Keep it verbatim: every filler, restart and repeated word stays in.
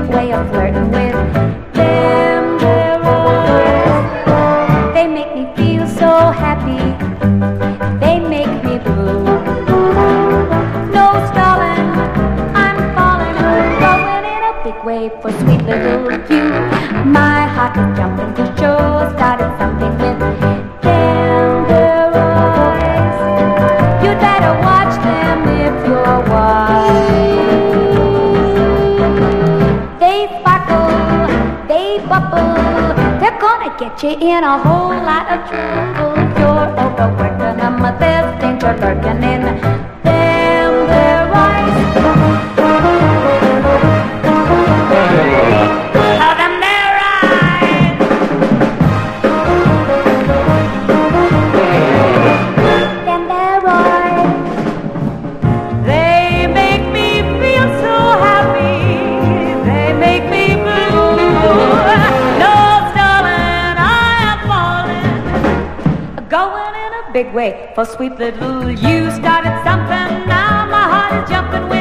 cute way of flirting with them. Their eyes, they make me feel so happy. They make me blue. No stalling, I'm falling, going in a big way for sweet little you. My heart is jumping to show started something with them. Their eyes, you'd better watch them if you're wise. They sparkle, they bubble, they're gonna get you in a whole lot of trouble. You're overworking them, there's danger lurking in them. Their eyes, tell them their eyes, them their eyes. They make me feel so happy. They make me blue. No, darling, I am falling, going in a big way for sweet little you. Started something, now my heart is jumping with